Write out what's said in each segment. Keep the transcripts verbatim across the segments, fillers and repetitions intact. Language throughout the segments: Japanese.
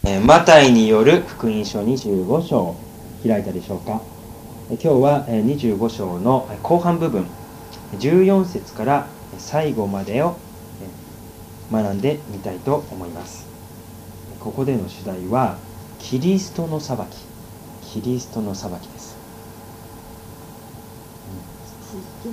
マタイによる福音書にじゅうご章を開いたでしょうか。今日はにじゅうご章の後半部分じゅうよん節から最後までを学んでみたいと思います。ここでの主題はキリストの裁き、キリストの裁きです。うんうん、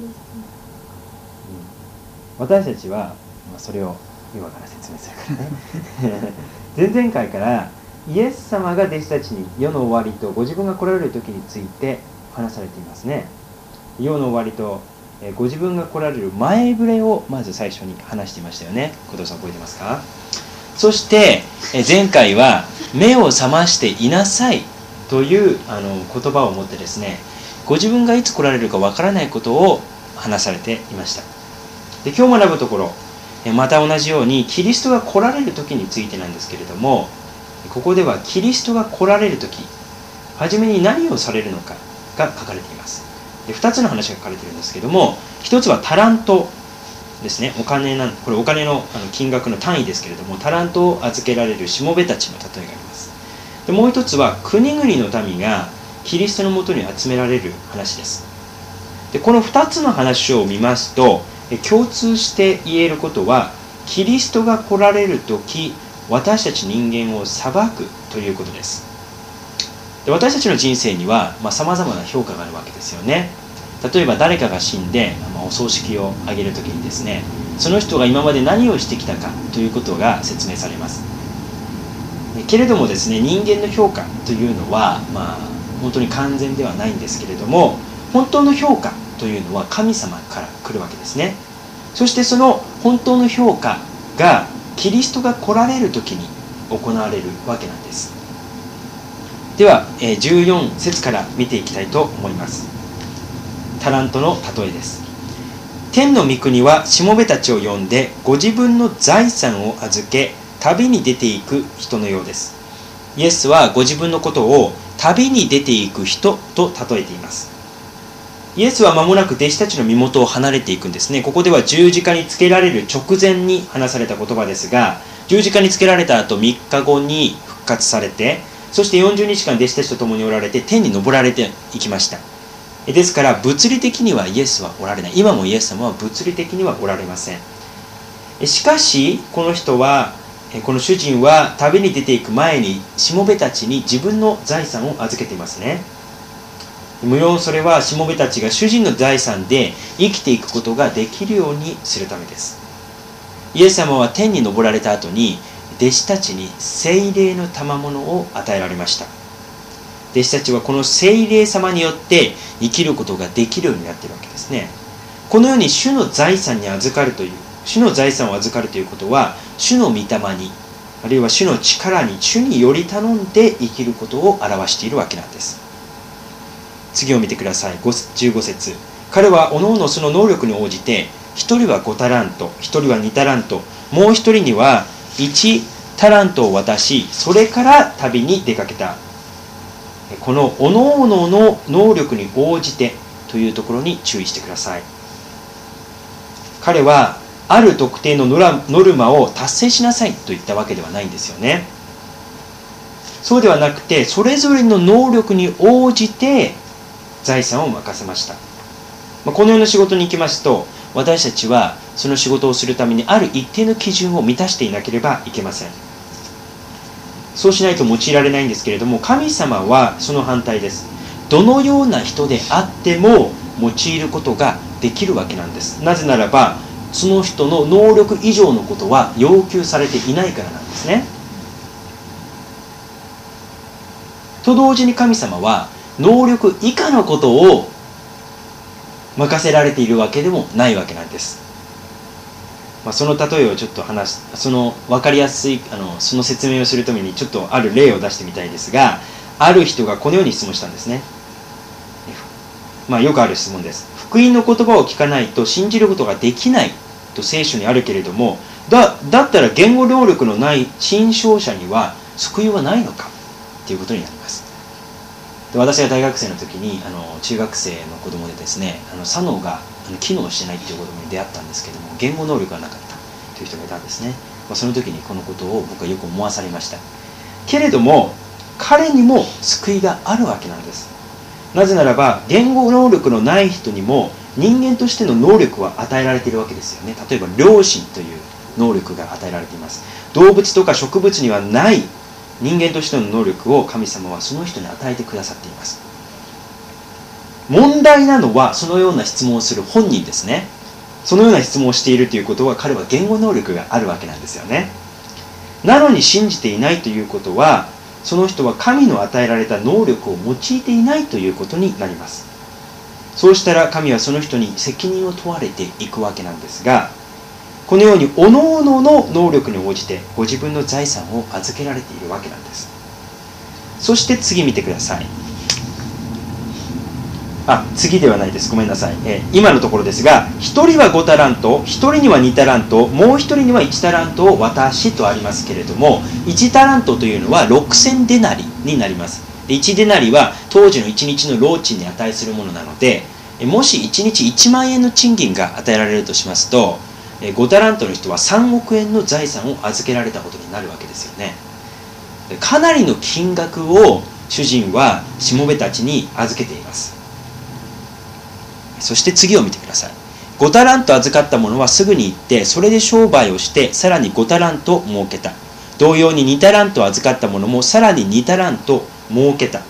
私たちは、まあ、それを今から説明するからね前々回からイエス様が弟子たちに世の終わりとご自分が来られる時について話されていますね。世の終わりとえご自分が来られる前触れをまず最初に話していましたよね。小藤さん覚えてますか？そしてえ前回は目を覚ましていなさいというあの言葉を持ってですね、ご自分がいつ来られるかわからないことを話されていました。で今日学ぶところまた同じようにキリストが来られる時についてなんですけれども、ここではキリストが来られる時、初めに何をされるのかが書かれています。でふたつの話が書かれているんですけども、ひとつはタラントですね。お金なんこれお金 の, あの金額の単位ですけれども、タラントを預けられるしもべたちの例えがあります。でもう一つは国々の民がキリストのもとに集められる話です。でこのふたつの話を見ますと、共通して言えることは、キリストが来られるとき、私たち人間を裁くということです。で私たちの人生にはさまざ、まな評価があるわけですよね。例えば誰かが死んで、まあ、お葬式を挙げるときにですね、その人が今まで何をしてきたかということが説明されます。けれどもですね、人間の評価というのは、まあ、本当に完全ではないんですけれども、本当の評価というのは神様から来るわけですね。そしてその本当の評価がキリストが来られる時に行われるわけなんです。ではじゅうよん節から見ていきたいと思います。タラントの例えです。天の御国はしもべたちを呼んでご自分の財産を預け旅に出ていく人のようです。イエスはご自分のことを旅に出ていく人と例えています。イエスは間もなく弟子たちの身元を離れていくんですね。ここでは十字架につけられる直前に話された言葉ですが、十字架につけられた後みっかごに復活されて、そしてよんじゅうにちかん弟子たちと共におられて天に昇られていきました。ですから物理的にはイエスはおられない。今もイエス様は物理的にはおられません。しかしこの人はこの主人は旅に出ていく前にしもべたちに自分の財産を預けていますね。無論それはしもべたちが主人の財産で生きていくことができるようにするためです。イエス様は天に昇られた後に弟子たちに聖霊の賜物を与えられました。弟子たちはこの聖霊様によって生きることができるようになっているわけですね。このように主の財産に預かるという主の財産を預かるということは、主の御霊にあるいは主の力に主により頼んで生きることを表しているわけなんです。次を見てください。じゅうご節。彼はおのおのその能力に応じて、一人はごタラント、一人はにタラント、もう一人にはいちタラントを渡し、それから旅に出かけた。このおのおのの能力に応じてというところに注意してください。彼はある特定のノルマを達成しなさいと言ったわけではないんですよね。そうではなくて、それぞれの能力に応じて財産を任せました。このような仕事に行きますと、私たちはその仕事をするためにある一定の基準を満たしていなければいけません。そうしないと用いられないんですけれども、神様はその反対です。どのような人であっても用いることができるわけなんです。なぜならば、その人の能力以上のことは要求されていないからなんですね。と同時に神様は能力以下のことを任せられているわけでもないわけなんです。まあ、その例えをちょっと話す、その分かりやすいあのその説明をするためにちょっとある例を出してみたいですが、ある人がこのように質問したんですね。まあ、よくある質問です。福音の言葉を聞かないと信じることができないと聖書にあるけれども、だ, だったら言語能力のない新証者には救いはないのかということになります。で私が大学生の時にあの中学生の子供でですね、あの左脳があの機能してないという子供に出会ったんですけども、言語能力がなかったという人がいたんですね。まあ、その時にこのことを僕はよく思わされました。 けれども彼にも救いがあるわけなんです。なぜならば言語能力のない人にも人間としての能力は与えられているわけですよね。例えば良心という能力が与えられています。動物とか植物にはない人間としての能力を神様はその人に与えてくださっています。問題なのはそのような質問をする本人ですね。そのような質問をしているということは彼は言語能力があるわけなんですよね。なのに信じていないということはその人は神の与えられた能力を用いていないということになります。そうしたら神はその人に責任を問われていくわけなんですが、このように各々の能力に応じてご自分の財産を預けられているわけなんです。そして次見てください。あ、次ではないです。ごめんなさい。えー、今のところですが、ひとりはごタラント、ひとりにはにタラント、もうひとりにはいちタラントを渡しとありますけれども、いちタラントというのはろくせんデナリになります。でいちデナリは当時のいちにちの労賃に値するものなので、もしいちにちいちまんえんの賃金が与えられるとしますと、ごタラントの人はさんおくえんの財産を預けられたことになるわけですよね。かなりの金額を主人はしもべたちに預けています。そして次を見てください。ごタラント預かった者はすぐに行ってそれで商売をしてさらにごタラント儲けた。同様ににタラント預かった者もさらににタラント儲けた。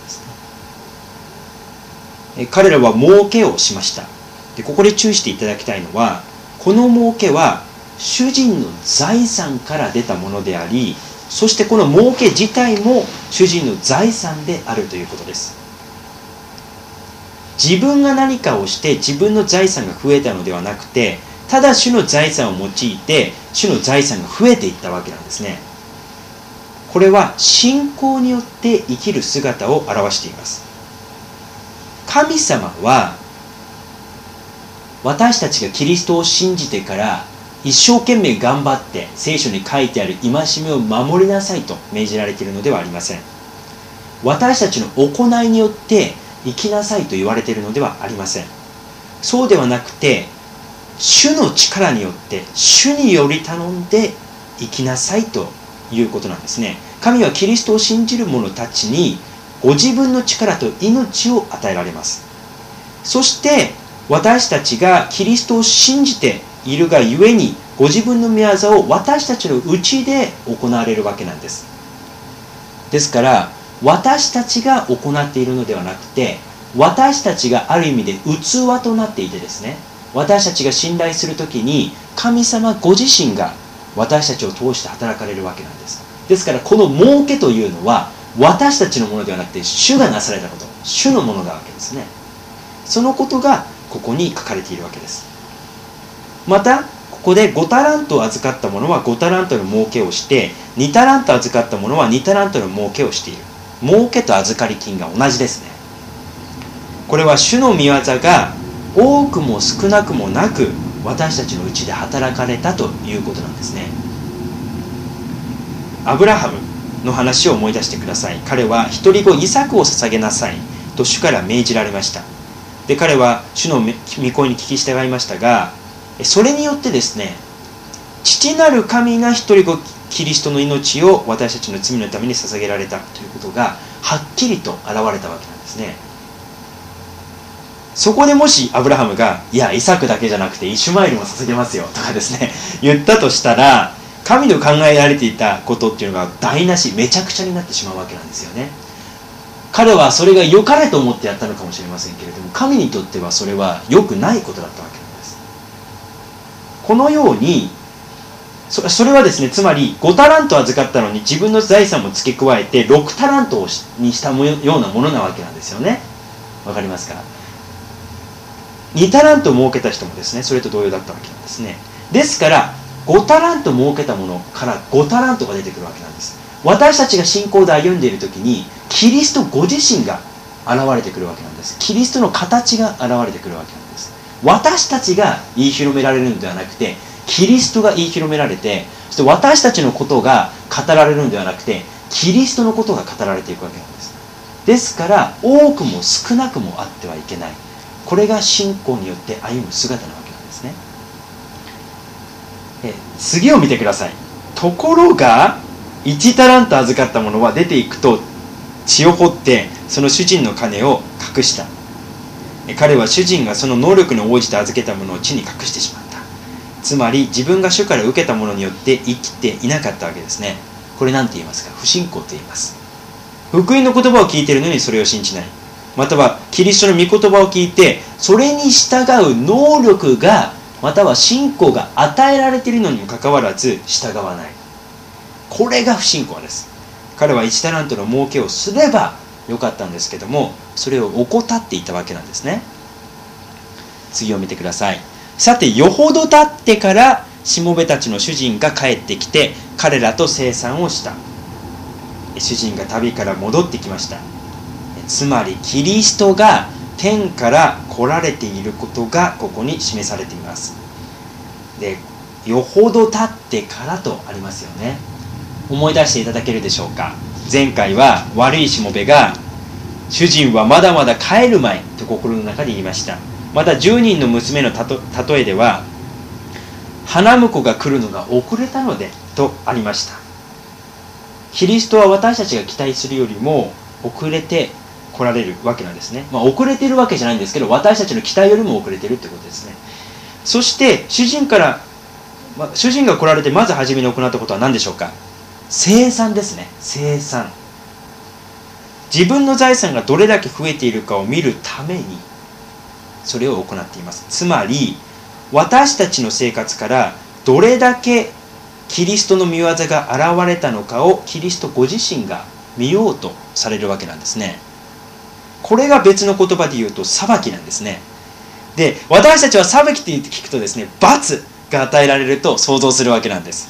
彼らは儲けをしました。でここで注意していただきたいのは、この儲けは主人の財産から出たものであり、そしてこの儲け自体も主人の財産であるということです。自分が何かをして自分の財産が増えたのではなくて、ただ主の財産を用いて主の財産が増えていったわけなんですね。これは信仰によって生きる姿を表しています。神様は私たちがキリストを信じてから一生懸命頑張って聖書に書いてある戒めを守りなさいと命じられているのではありません。私たちの行いによって生きなさいと言われているのではありません。そうではなくて、主の力によって主により頼んで生きなさいということなんですね。神はキリストを信じる者たちにご自分の力と命を与えられます。そして私たちがキリストを信じているがゆえにご自分の御業を私たちのうちで行われるわけなんです。ですから私たちが行っているのではなくて、私たちがある意味で器となっていてですね、私たちが信頼するときに神様ご自身が私たちを通して働かれるわけなんです。ですからこの儲けというのは私たちのものではなくて主がなされたこと、主のものなわけですね。そのことがここに書かれているわけです。またここでごタラントを預かった者はごタラントの儲けをして、にタラント預かった者はにタラントの儲けをしている。儲けと預かり金が同じですね。これは主の御業が多くも少なくもなく私たちのうちで働かれたということなんですね。アブラハムの話を思い出してください。彼は一人子イサクを捧げなさいと主から命じられました。で彼は主の御声に聞き従いましたが、それによってですね、父なる神が一人子キリストの命を私たちの罪のために捧げられたということがはっきりと現れたわけなんですね。そこでもしアブラハムがいやイサクだけじゃなくてイシュマエルも捧げますよとかですね言ったとしたら、神の考えられていたことっていうのが台無し、めちゃくちゃになってしまうわけなんですよね。彼はそれが良かれと思ってやったのかもしれませんけれども、神にとってはそれは良くないことだったわけなんです。このようにそ, それはですね、つまりごタラント預かったのに自分の財産も付け加えてろくタラントにしたようなものなわけなんですよね。わかりますか？にタラント儲けた人もですね、それと同様だったわけなんですね。ですからごタラント儲けたものからごタラントが出てくるわけなんです。私たちが信仰で歩んでいる時にキリストご自身が現れてくるわけなんです。キリストの形が現れてくるわけなんです。私たちが言い広められるのではなくて、キリストが言い広められて、そして私たちのことが語られるのではなくて、キリストのことが語られていくわけなんです。ですから多くも少なくもあってはいけない、これが信仰によって歩む姿なわけなんですね。え次を見てください。ところがいちタラント預かった者は出ていくと地を掘ってその主人の金を隠した。彼は主人がその能力に応じて預けたものを地に隠してしまった。つまり自分が主から受けたものによって生きていなかったわけですね。これ何て言いますか？不信仰と言います。福音の言葉を聞いているのにそれを信じない、またはキリストの御言葉を聞いてそれに従う能力がまたは信仰が与えられているのにもかかわらず従わない。これが不信仰です。彼はいちタラントの儲けをすればよかったんですけども、それを怠っていたわけなんですね。次を見てください。さてよほど経ってからしもべたちの主人が帰ってきて彼らと清算をした。主人が旅から戻ってきました。つまりキリストが天から来られていることがここに示されています。で、よほど経ってからとありますよね。思い出していただけるでしょうか。前回は悪いしもべが主人はまだまだ帰るまいと心の中で言いました。またじゅうにんの娘のたと例えでは花婿が来るのが遅れたのでとありました。キリストは私たちが期待するよりも遅れて来られるわけなんですね。まあ、遅れてるわけじゃないんですけど、私たちの期待よりも遅れてるってことですね。そして主人から、まあ、主人が来られてまず初めに行ったことは何でしょうか？清算ですね。清算。自分の財産がどれだけ増えているかを見るためにそれを行っています。つまり私たちの生活からどれだけキリストの御業が現れたのかをキリストご自身が見ようとされるわけなんですね。これが別の言葉で言うと裁きなんですね。で、私たちは裁きって聞くとですね、罰が与えられると想像するわけなんです。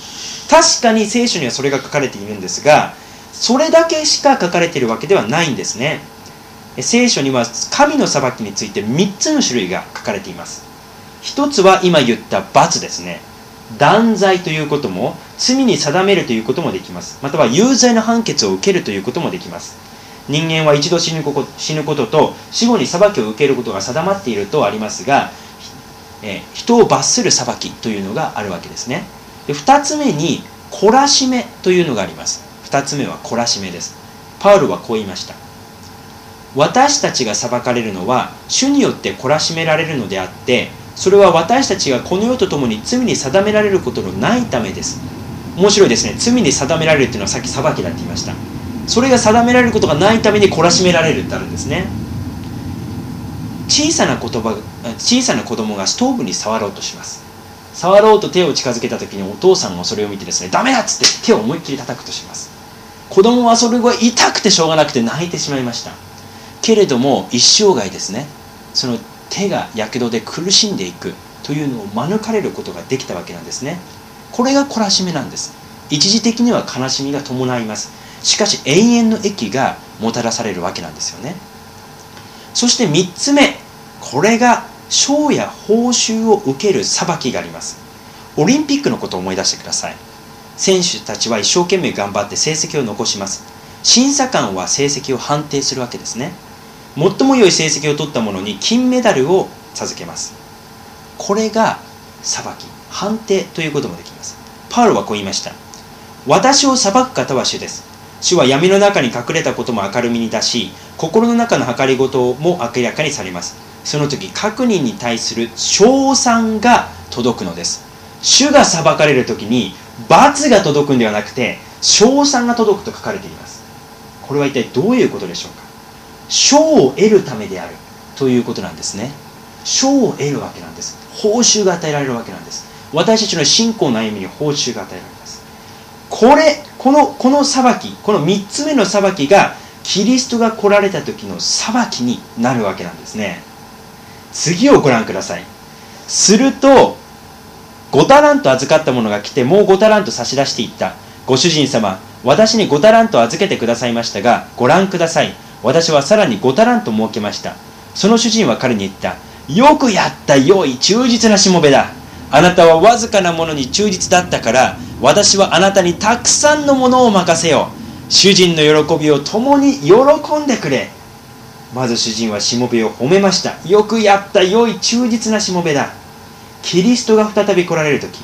確かに聖書にはそれが書かれているんですが、それだけしか書かれているわけではないんですね。聖書には神の裁きについてみっつの種類が書かれています。一つは今言った罰ですね。断罪ということも罪に定めるということもできます。または有罪の判決を受けるということもできます。人間は一度死ぬこと、死ぬことと死後に裁きを受けることが定まっているとありますが、え人を罰する裁きというのがあるわけですね。で、二つ目に懲らしめというのがあります。二つ目は懲らしめです。パウロはこう言いました。私たちが裁かれるのは主によって懲らしめられるのであって、それは私たちがこの世とともに罪に定められることのないためです。面白いですね。罪に定められるというのはさっき裁きだって言いました。それが定められることがないために懲らしめられるってあるんですね。小さな言葉、小さな子供がストーブに触ろうとします。触ろうと手を近づけた時にお父さんもそれを見てですね、ダメだっつって手を思いっきり叩くとします。子供はそれが痛くてしょうがなくて泣いてしまいました。けれども一生涯ですね、その手がやけどで苦しんでいくというのを免れることができたわけなんですね。これが懲らしめなんです。一時的には悲しみが伴います。しかし永遠の益がもたらされるわけなんですよね。そしてみっつめ、これが賞や報酬を受ける裁きがあります。オリンピックのことを思い出してください。選手たちは一生懸命頑張って成績を残します。審査官は成績を判定するわけですね。最も良い成績を取った者に金メダルを授けます。これが裁き、判定ということもできます。パウロはこう言いました。私を裁く方は主です。主は闇の中に隠れたことも明るみに出し、心の中の計りごとも明らかにされます。その時、各人に対する称賛が届くのです。主が裁かれる時に罰が届くんではなくて、称賛が届くと書かれています。これは一体どういうことでしょうか。賞を得るためであるということなんですね。賞を得るわけなんです。報酬が与えられるわけなんです。私たちの信仰の歩みに報酬が与えられます。これ、この、この裁き、このみっつめの裁きがキリストが来られた時の裁きになるわけなんですね。次をご覧ください。するとごタラント預かった者が来て、もうごタラント差し出していった。ご主人様、私にごタラント預けてくださいましたが、ご覧ください。私はさらにごタラント設けました。その主人は彼に言った。よくやった良い忠実なしもべだ。あなたはわずかなものに忠実だったから、私はあなたにたくさんのものを任せよう。主人の喜びを共に喜んでくれ。まず主人はしもべを褒めました。よくやった良い忠実なしもべだ。キリストが再び来られるとき、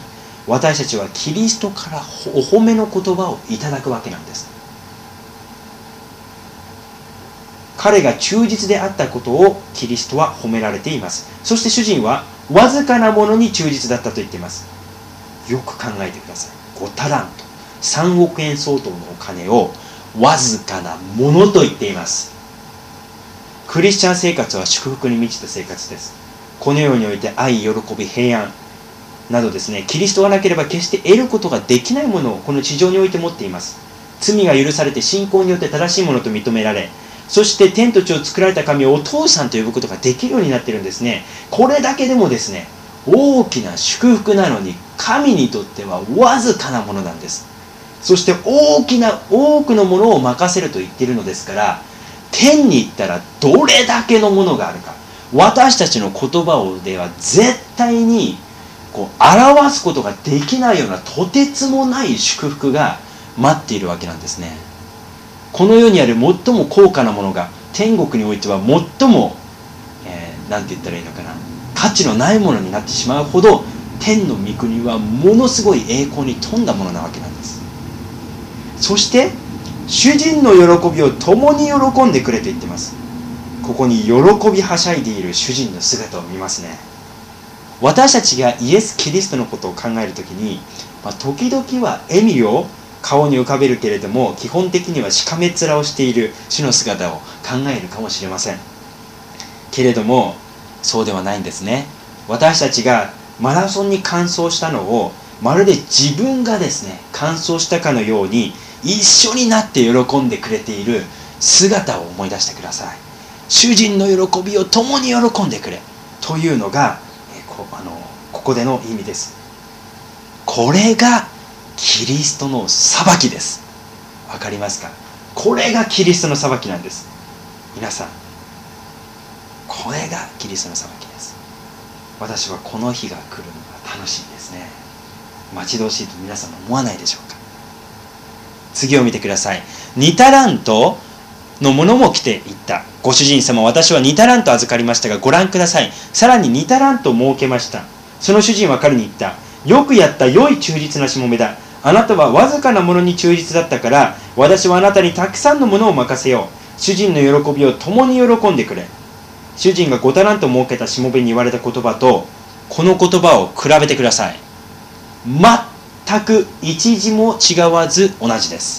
私たちはキリストからお褒めの言葉をいただくわけなんです。彼が忠実であったことをキリストは褒められています。そして主人はわずかなものに忠実だったと言っています。よく考えてください。ごタラント、さんおくえん相当のお金をわずかなものと言っています。クリスチャン生活は祝福に満ちた生活です。この世において愛、喜び、平安などですね、キリストがなければ決して得ることができないものをこの地上において持っています。罪が許されて信仰によって正しいものと認められ、そして天と地を作られた神をお父さんと呼ぶことができるようになっているんですね。これだけでもですね、大きな祝福なのに神にとってはわずかなものなんです。そして大きな多くのものを任せると言っているのですから、天に行ったらどれだけのものがあるか、私たちの言葉をでは絶対にこう表すことができないようなとてつもない祝福が待っているわけなんですね。この世にある最も高価なものが天国においては最も、えー、なんて言ったらいいのかな、価値のないものになってしまうほど、天の御国はものすごい栄光に富んだものなわけなんです。そして主人の喜びを共に喜んでくれと言ってます。ここに喜びはしゃいでいる主人の姿を見ますね。私たちがイエス・キリストのことを考えるときに、まあ、時々は笑みを顔に浮かべるけれども、基本的にはしかめ面をしている主の姿を考えるかもしれませんけれども、そうではないんですね。私たちがマラソンに完走したのをまるで自分がですね完走したかのように一緒になって喜んでくれている姿を思い出してください。主人の喜びを共に喜んでくれというのがえこあのここでの意味です。これがキリストの裁きです。わかりますか？これがキリストの裁きなんです。皆さん、これがキリストの裁きです。私はこの日が来るのが楽しいですね。待ち遠しいと皆さんも思わないでしょうか？次を見てください。にタラントのものも来ていった。ご主人様、私はにタラント預かりましたが、ご覧ください。さらににタラント設けました。その主人は彼に言った。よくやった、良い忠実なしもべだ。あなたはわずかなものに忠実だったから、私はあなたにたくさんのものを任せよう。主人の喜びを共に喜んでくれ。主人がごタラント設けたしもべに言われた言葉と、この言葉を比べてください。全く一字も違わず同じです。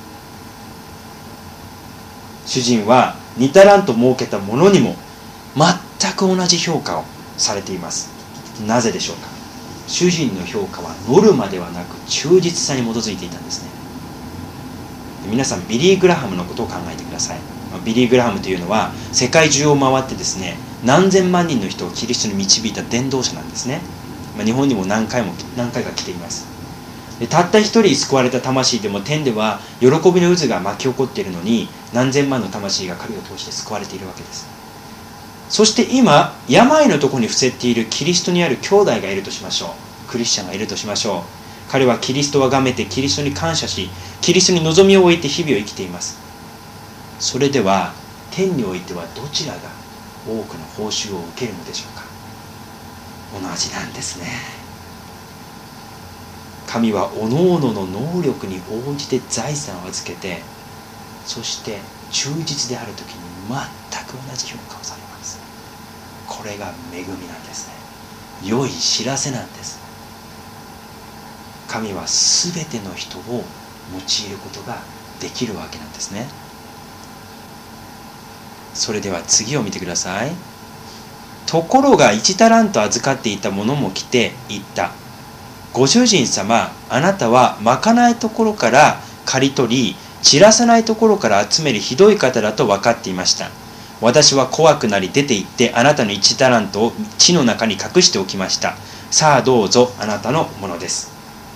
主人はにタラント設けたものにも全く同じ評価をされています。なぜでしょうか？主人の評価はノルマではなく忠実さに基づいていたんですね。皆さん、ビリー・グラハムのことを考えてください。ビリー・グラハムというのは世界中を回ってですね、何千万人の人をキリストに導いた伝道者なんですね。日本にも何回も何回か来ています。でたった一人救われた魂でも天では喜びの渦が巻き起こっているのに、何千万の魂が彼を通して救われているわけです。そして今病のところに伏せっているキリストにある兄弟がいるとしましょう。クリスチャンがいるとしましょう。彼はキリストを崇めてキリストに感謝し、キリストに望みを置いて日々を生きています。それでは天においてはどちらが多くの報酬を受けるのでしょうか？同じなんですね。神は各々の能力に応じて財産を預けて、そして忠実であるときに全く同じ評価をされます。これが恵みなんですね。良い知らせなんです。神はすべての人を用いることができるわけなんですね。それでは次を見てください。ところがいちタラント預かっていた者も来て言った。ご主人様、あなたはまかないところから刈り取り、散らさないところから集めるひどい方だと分かっていました。私は怖くなり出て行ってあなたのいちタラントを地の中に隠しておきました。さあどうぞ、あなたのものです。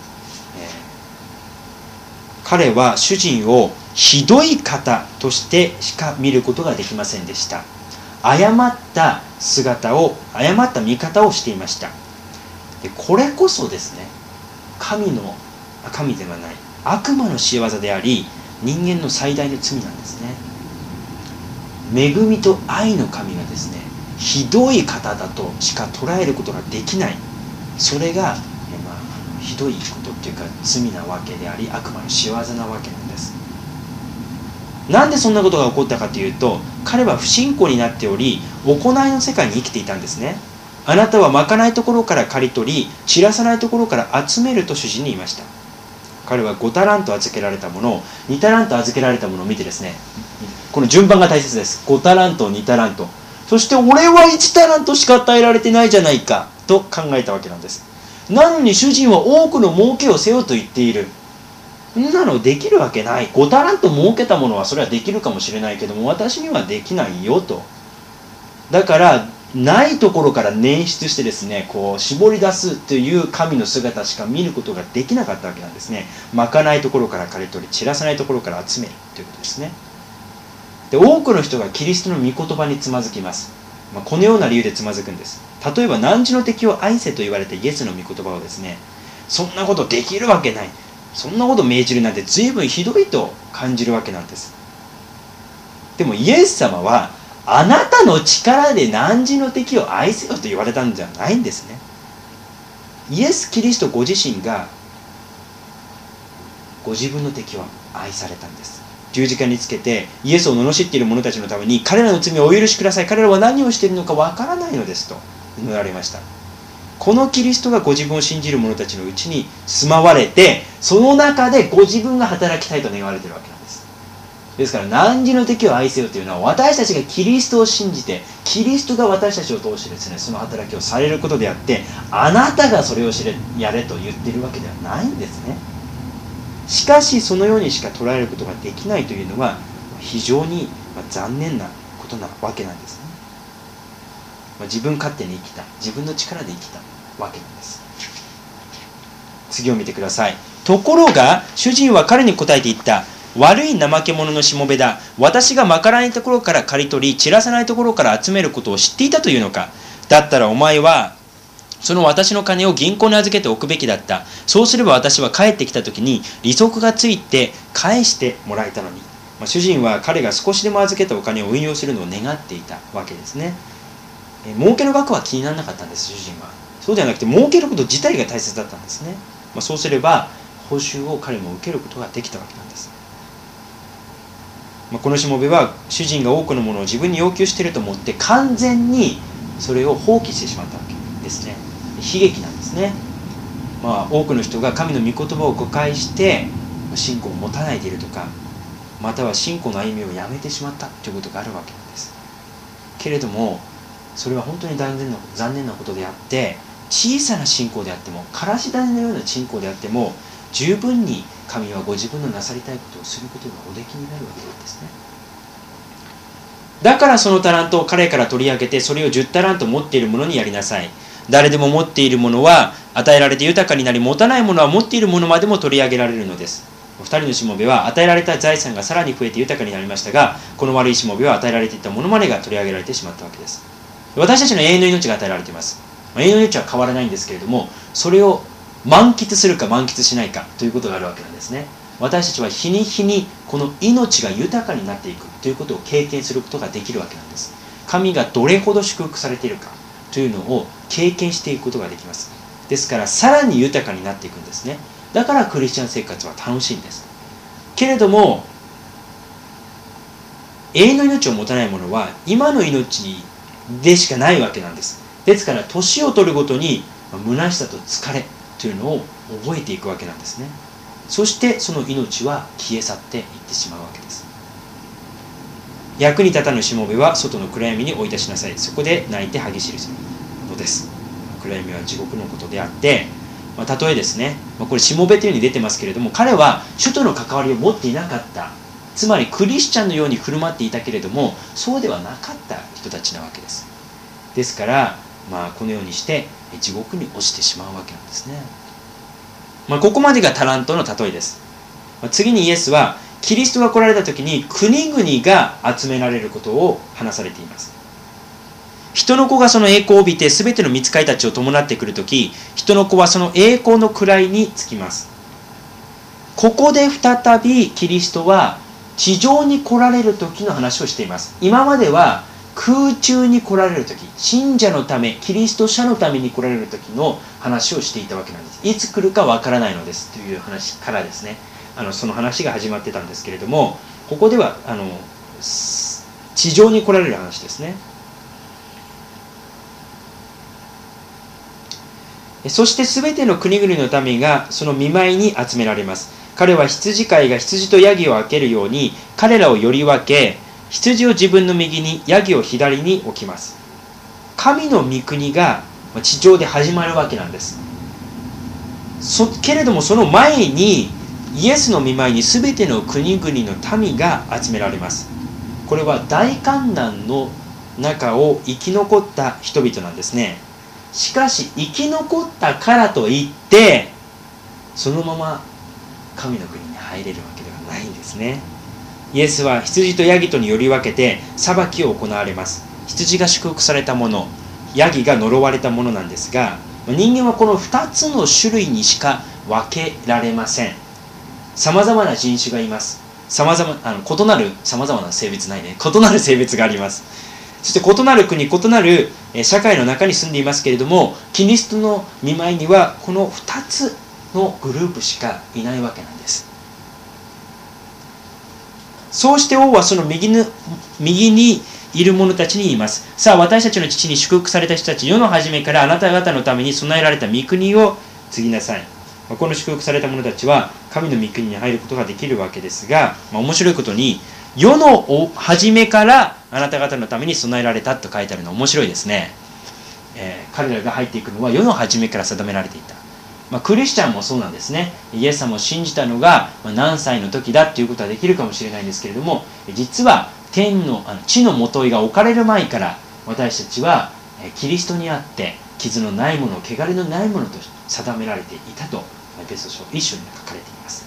えー、彼は主人をひどい方としてしか見ることができませんでした。誤った姿を、誤った見方をしていました。でこれこそですね、神の、神ではない、悪魔の仕業であり、人間の最大の罪なんですね。恵みと愛の神がですね、ひどい方だとしか捉えることができない。それが、まあ、 ひどいことっていうか罪なわけであり、悪魔の仕業なわけなんです。なんでそんなことが起こったかというと、彼は不信仰になっており、行いの世界に生きていたんですね。あなたはまかないところから刈り取り、散らさないところから集めると主人に言いました。彼はごタラント預けられたものを、にタラント預けられたものを見てですね、この順番が大切です。ごタラント、にタラント、そして俺はいちタラントしか与えられてないじゃないかと考えたわけなんです。なのに主人は多くの儲けをせよと言っている。そんなのできるわけない。ごタラント儲けたものはそれはできるかもしれないけども、私にはできないよと。だからないところから捻出してですね、こう絞り出すという神の姿しか見ることができなかったわけなんですね。まかないところから刈り取り、散らさないところから集めるということですね。で、多くの人がキリストの御言葉につまずきます。まあ、このような理由でつまずくんです。例えば汝の敵を愛せと言われたイエスの御言葉をですね、そんなことできるわけない、そんなこと命じるなんて随分ひどいと感じるわけなんです。でもイエス様は、あなたの力で汝の敵を愛せよと言われたんじゃないんですね。イエス・キリストご自身がご自分の敵を愛されたんです。十字架につけてイエスを罵っている者たちのために、彼らの罪をお許しください、彼らは何をしているのかわからないのですと祈られました。このキリストがご自分を信じる者たちのうちに住まわれて、その中でご自分が働きたいと願われているわけなんです。ですから汝の敵を愛せよというのは、私たちがキリストを信じて、キリストが私たちを通してですね、その働きをされることであって、あなたがそれを知れやれと言っているわけではないんですね。しかしそのようにしか捉えることができないというのは非常に残念なことなわけなんですね。自分勝手に生きた、自分の力で生きたわけなんです。次を見てください。ところが主人は彼に答えて言った。悪い怠け者のしもべだ。私がまかないところから刈り取り、散らさないところから集めることを知っていたというのか。だったらお前はその私の金を銀行に預けておくべきだった。そうすれば私は帰ってきた時に利息がついて返してもらえたのに。まあ、主人は彼が少しでも預けたお金を運用するのを願っていたわけですね。え儲けの額は気にならなかったんです、主人は。そうではなくて儲けること自体が大切だったんですね。まあ、そうすれば報酬を彼も受けることができたわけなんです。まあ、このしもべは主人が多くのものを自分に要求していると思って完全にそれを放棄してしまったわけですね。悲劇なんですね。まあ、多くの人が神の御言葉を誤解して信仰を持たないでいるとか、または信仰の歩みをやめてしまったということがあるわけなんです。けれどもそれは本当に残念な、残念なことであって、小さな信仰であっても、からし種のような信仰であっても、十分に神はご自分のなさりたいことをすることがおできになるわけなんですね。だからそのタラントを彼から取り上げて、それをじゅうタラント持っている者にやりなさい。誰でも持っているものは与えられて豊かになり、持たないものは持っているものまでも取り上げられるのです。二人のしもべは与えられた財産がさらに増えて豊かになりましたが、この悪いしもべは与えられていたものまでが取り上げられてしまったわけです。私たちの永遠の命が与えられています。永遠の命は変わらないんですけれども、それを満喫するか満喫しないかということがあるわけなんですね。私たちは日に日にこの命が豊かになっていくということを経験することができるわけなんです。神がどれほど祝福されているかというのを経験していくことができます。ですからさらに豊かになっていくんですね。だからクリスチャン生活は楽しいんです。けれども永遠の命を持たない者は今の命でしかないわけなんです。ですから年を取るごとに虚しさと疲れというのを覚えていくわけなんですね。そしてその命は消え去っていってしまうわけです。役に立たぬしもべは外の暗闇に追い出しなさい。そこで泣いて歯ぎしりするのです。暗闇は地獄のことであって、まあ、例えですね、まあ、これしもべというふうに出てますけれども、彼は主との関わりを持っていなかった、つまりクリスチャンのように振る舞っていたけれども、そうではなかった人たちなわけです。ですから、まあ、このようにして地獄に落ちてしまうわけなんですね。まあ、ここまでがタラントの例えです。まあ、次にイエスはキリストが来られた時に国々が集められることを話されています。人の子がその栄光を帯びて全ての御使いたちを伴ってくるとき、人の子はその栄光の位につきます。ここで再びキリストは地上に来られる時の話をしています。今までは空中に来られる時、信者のため、キリスト者のために来られる時の話をしていたわけなんです。いつ来るかわからないのですという話からですね、あのその話が始まってたんですけれども、ここではあの地上に来られる話ですね。そしてすべての国々の民がその見舞いに集められます。彼は羊飼いが羊とヤギを分けるように彼らをより分け、羊を自分の右にヤギを左に置きます。神の御国が地上で始まるわけなんです。そけれどもその前にイエスの御前にすべての国々の民が集められます。これは大観難の中を生き残った人々なんですね。しかし生き残ったからといってそのまま神の国に入れるわけではないんですね。イエスは羊とヤギとにより分けて裁きを行われます。羊が祝福されたもの、ヤギが呪われたものなんですが、人間はこのふたつの種類にしか分けられません。さまざまな人種がいます。様々あの異なるさまざまな性別ないね異なる性別があります。そして異なる国、異なる社会の中に住んでいますけれども、キリストの御前にはこのふたつのグループしかいないわけなんです。そうして王はその右の右にいる者たちに言います。さあ、私たちの父に祝福された人たち、世の初めからあなた方のために備えられた御国を継ぎなさい。この祝福された者たちは神の御国に入ることができるわけですが、まあ、面白いことに世の初めからあなた方のために備えられたと書いてあるの面白いですね。えー、彼らが入っていくのは世の初めから定められていた。まあ、クリスチャンもそうなんですね。イエス様を信じたのが何歳の時だっていうことはできるかもしれないんですけれども、実は天のあの地のもといが置かれる前から私たちはキリストにあって傷のないもの、汚れのないものと定められていたとエペソ書一章に書かれています。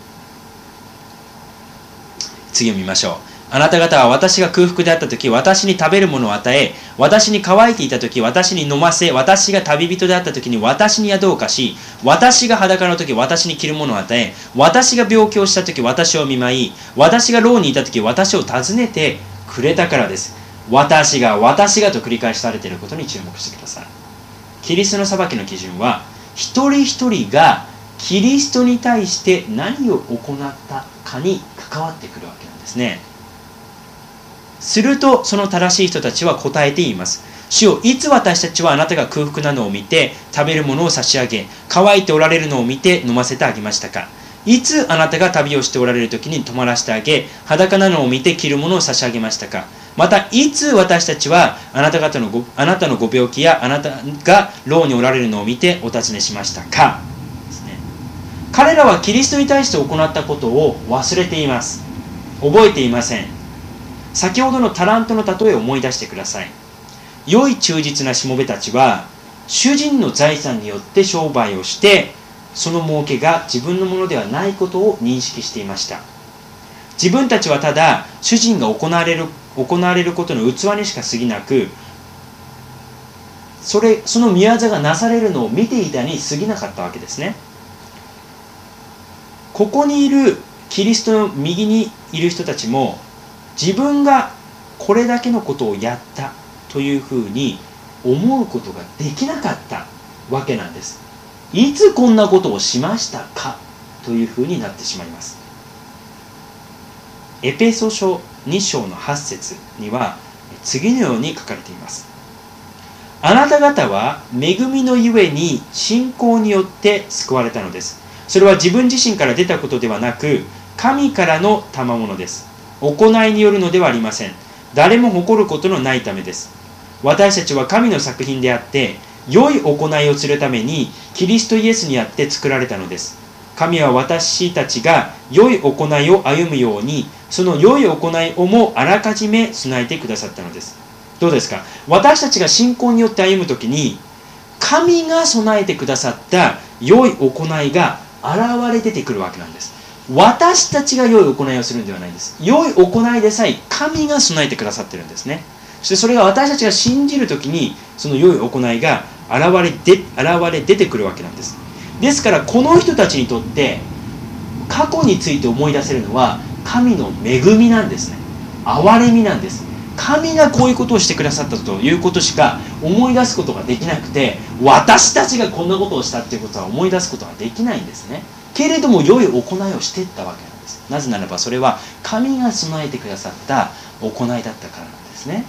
次を見ましょう。あなた方は私が空腹であったとき、私に食べるものを与え、私に乾いていたとき、私に飲ませ、私が旅人であったときに私に宿を貸し、私が裸のとき、私に着るものを与え、私が病気をしたとき、私を見舞い、私が牢にいたとき、私を訪ねてくれたからです。私が、私がと繰り返しされていることに注目してください。キリストの裁きの基準は、一人一人がキリストに対して何を行ったかに関わってくるわけなんですね。するとその正しい人たちは答えて言います。主よ、いつ私たちはあなたが空腹なのを見て食べるものを差し上げ、乾いておられるのを見て飲ませてあげましたか。いつあなたが旅をしておられる時に泊まらせてあげ、裸なのを見て着るものを差し上げましたか。またいつ私たちはあなた方のごあなたのご病気やあなたが牢におられるのを見てお尋ねしましたかですね。彼らはキリストに対して行ったことを忘れています。覚えていません。先ほどのタラントの例えを思い出してください。良い忠実なしもべたちは主人の財産によって商売をして、その儲けが自分のものではないことを認識していました。自分たちはただ主人が行われる行われることの器にしか過ぎなく、それその御業がなされるのを見ていたに過ぎなかったわけですね。ここにいるキリストの右にいる人たちも、自分がこれだけのことをやったというふうに思うことができなかったわけなんです。いつこんなことをしましたかというふうになってしまいます。エペソ書に章のはち節には次のように書かれています。あなた方は恵みのゆえに信仰によって救われたのです。それは自分自身から出たことではなく、神からの賜物です。行いによるのではありません。誰も誇ることのないためです。私たちは神の作品であって、良い行いをするためにキリストイエスにあって作られたのです。神は私たちが良い行いを歩むように、その良い行いをもあらかじめ備えてくださったのです。どうですか？私たちが信仰によって歩むときに、神が備えてくださった良い行いが現れ出てくるわけなんです。私たちが良い行いをするんではないです。良い行いでさえ神が備えてくださっているんですね。そしてそれが私たちが信じるときに、その良い行いが現れで現れ出てくるわけなんです。ですからこの人たちにとって過去について思い出せるのは神の恵みなんですね。憐れみなんです。 神がこういうことをしてくださったということしか思い出すことができなくて、私たちがこんなことをしたっていうことは思い出すことができないんですね。けれども良い行いをしていったわけなんです。なぜならばそれは神が備えてくださった行いだったからなんですね。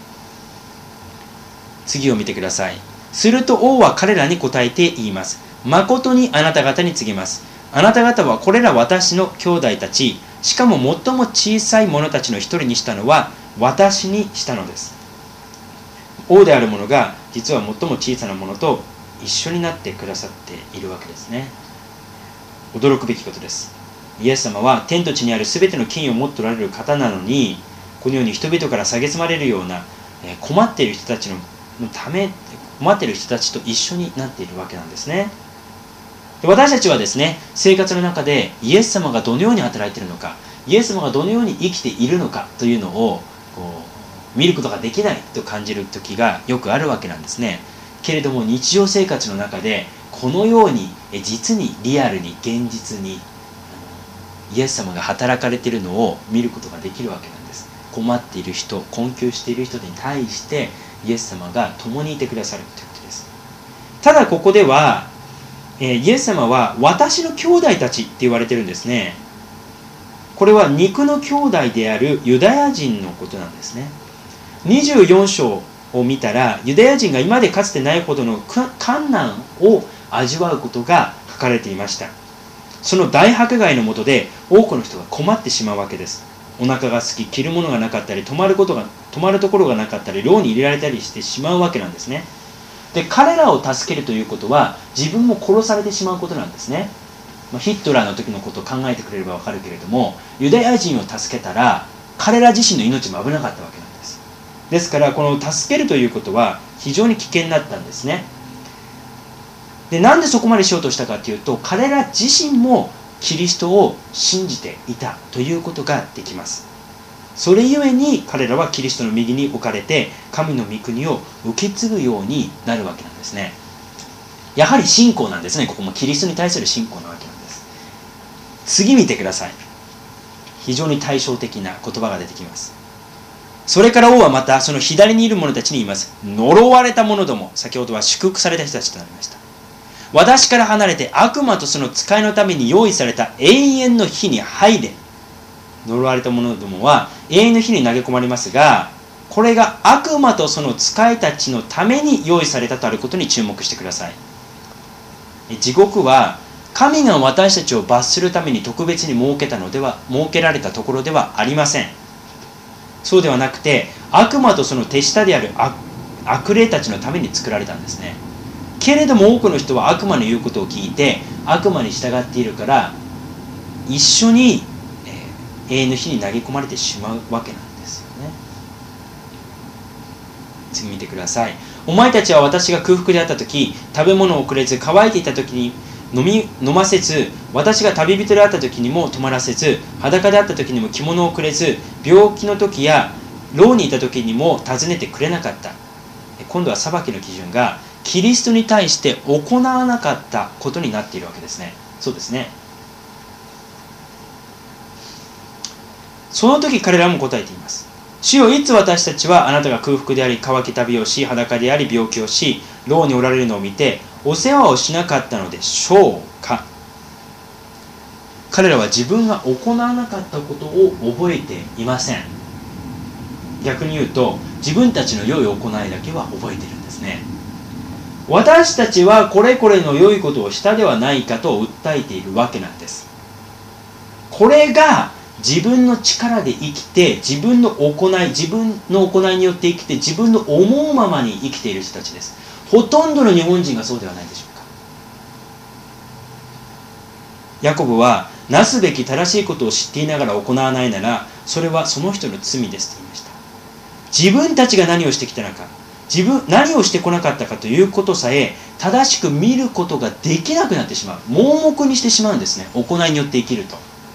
次を見てください。すると王は彼らに答えて言います。誠にあなた方に告げます。あなた方はこれら私の兄弟たち、しかも最も小さい者たちの一人にしたのは私にしたのです。王である者が実は最も小さな者と一緒になってくださっているわけですね。驚くべきことです。イエス様は天と地にある全ての権威を持っておられる方なのに、このように人々から蔑まれるような困っている人たちのため、困っている人たちと一緒になっているわけなんですね。私たちはですね、生活の中でイエス様がどのように働いているのか、イエス様がどのように生きているのかというのをこう見ることができないと感じる時がよくあるわけなんですね。けれども日常生活の中でこのように実にリアルに現実にイエス様が働かれているのを見ることができるわけなんです。困っている人、困窮している人に対してイエス様が共にいてくださるということです。ただここではイエス様は私の兄弟たちって言われてるんですね。これは肉の兄弟であるユダヤ人のことなんですね。にじゅうよん章を見たら、ユダヤ人が今までかつてないほどの困難を味わうことが書かれていました。その大迫害の下で多くの人が困ってしまうわけです。お腹が空き、着るものがなかったり、泊まることが泊まるところがなかったり、牢に入れられたりしてしまうわけなんですね。で、彼らを助けるということは自分も殺されてしまうことなんですね。まあ、ヒットラーの時のことを考えてくれればわかるけれども、ユダヤ人を助けたら彼ら自身の命も危なかったわけなんです。ですからこの助けるということは非常に危険だったんですね。で、なんでそこまでしようとしたかというと、彼ら自身もキリストを信じていたということができます。それゆえに彼らはキリストの右に置かれて神の御国を受け継ぐようになるわけなんですね。やはり信仰なんですね。ここもキリストに対する信仰なわけなんです。次見てください。非常に対照的な言葉が出てきます。それから王はまたその左にいる者たちに言います。呪われた者ども、先ほどは祝福された人たちとなりました。私から離れて悪魔とその使いのために用意された永遠の火に入れ。呪われた者どもは永遠の火に投げ込まれますが、これが悪魔とその使いたちのために用意されたとあることに注目してください。地獄は神が私たちを罰するために特別に設けたのでは設けられたところではありません。そうではなくて、悪魔とその手下である 悪, 悪霊たちのために作られたんですね。けれども多くの人は悪魔の言うことを聞いて悪魔に従っているから、一緒に永遠の火に投げ込まれてしまうわけなんですよね。次見てください。お前たちは私が空腹であった時、食べ物をくれず、乾いていた時に飲み飲ませず、私が旅人であった時にも泊まらせず、裸であった時にも着物をくれず、病気の時や牢にいた時にも尋ねてくれなかった。今度は裁きの基準がキリストに対して行わなかったことになっているわけですね。そうですね。その時彼らも答えています。主よ、いつ私たちはあなたが空腹であり、乾き旅をし、裸であり、病気をし、牢におられるのを見てお世話をしなかったのでしょうか。彼らは自分が行わなかったことを覚えていません。逆に言うと、自分たちの良い行いだけは覚えているんですね。私たちはこれこれの良いことをしたではないかと訴えているわけなんです。これが自分の力で生きて、自分の行い、自分の行いによって生きて、自分の思うままに生きている人たちです。ほとんどの日本人がそうではないでしょうか。ヤコブは、なすべき正しいことを知っていながら行わないなら、それはその人の罪ですと言いました。自分たちが何をしてきたのか、自分何をしてこなかったかということさえ正しく見ることができなくなってしまう。盲目にしてしまうんですね。行いによって生きると。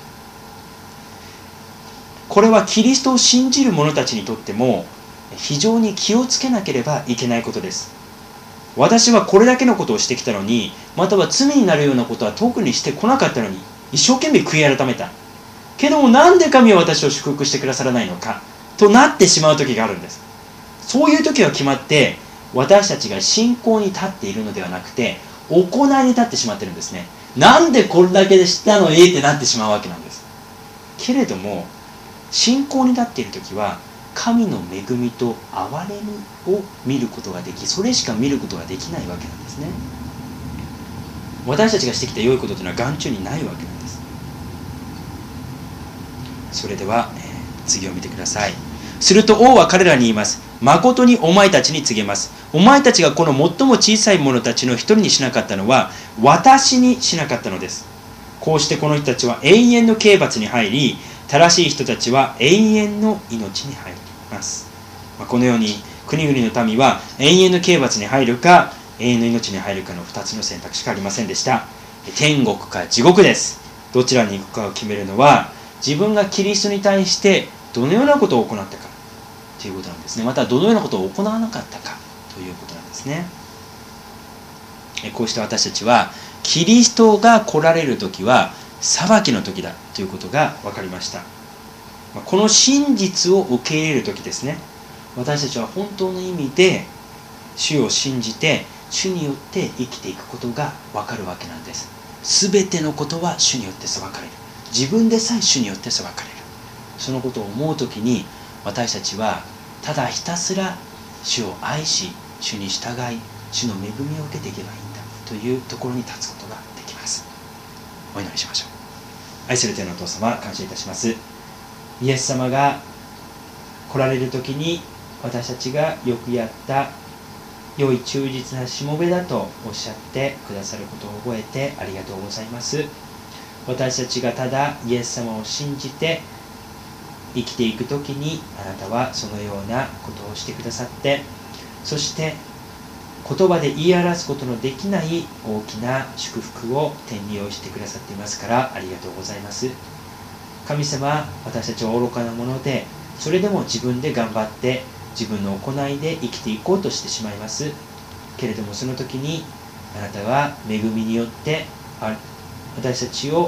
これはキリストを信じる者たちにとっても非常に気をつけなければいけないことです。私はこれだけのことをしてきたのに、または罪になるようなことは特にしてこなかったのに、一生懸命悔い改めた。けどもなんで神は私を祝福してくださらないのか。 となってしまう時があるんです。そういう時は決まって私たちが信仰に立っているのではなくて、行いに立ってしまってるんですね。なんでこれだけでしたのにってなってしまうわけなんです。けれども信仰に立っている時は神の恵みと憐れみを見ることができ、それしか見ることができないわけなんですね。私たちがしてきた良いことというのは眼中にないわけなんです。それでは、えー、次を見てください。すると王は彼らに言います。誠にお前たちに告げます。お前たちがこの最も小さい者たちの一人にしなかったのは私にしなかったのです。こうしてこの人たちは永遠の刑罰に入り、正しい人たちは永遠の命に入ります。このように国々の民は永遠の刑罰に入るか永遠の命に入るかのふたつの選択しかありませんでした。天国か地獄です。どちらに行くかを決めるのは自分がキリストに対してどのようなことを行ったかということなんですね。またどのようなことを行わなかったかということなんですね。こうして私たちはキリストが来られる時は裁きの時だということが分かりました。この真実を受け入れる時ですね。私たちは本当の意味で主を信じて主によって生きていくことが分かるわけなんです。すべてのことは主によって裁かれる。自分でさえ主によって裁かれる。そのことを思うときに私たちはただひたすら主を愛し、主に従い、主の恵みを受けていけばいいんだというところに立つことができます。お祈りしましょう。愛する天のお父様、感謝いたします。イエス様が来られるときに私たちがよくやった良い忠実なしもべだとおっしゃってくださることを覚えてありがとうございます。私たちがただイエス様を信じて生きていくときにあなたはそのようなことをしてくださって、そして言葉で言い表すことのできない大きな祝福を天に用意してくださっていますからありがとうございます。神様、私たちは愚かなもので、それでも自分で頑張って自分の行いで生きていこうとしてしまいますけれども、その時にあなたは恵みによって私たちを、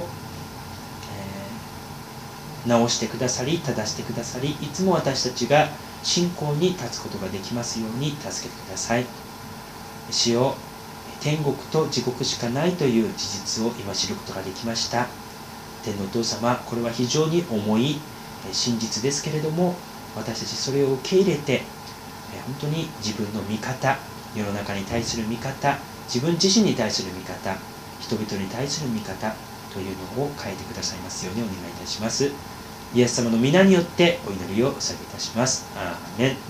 えー、直してくださり、正してくださり、いつも私たちが信仰に立つことができますように助けてください。主よ、天国と地獄しかないという事実を今知ることができました。天のお父様、これは非常に重い真実ですけれども、私たちそれを受け入れて本当に自分の見方、世の中に対する見方、自分自身に対する見方、人々に対する見方というのを変えてくださいますようにお願いいたします。イエス様の皆によってお祈りをお捧げいたします。アーメン。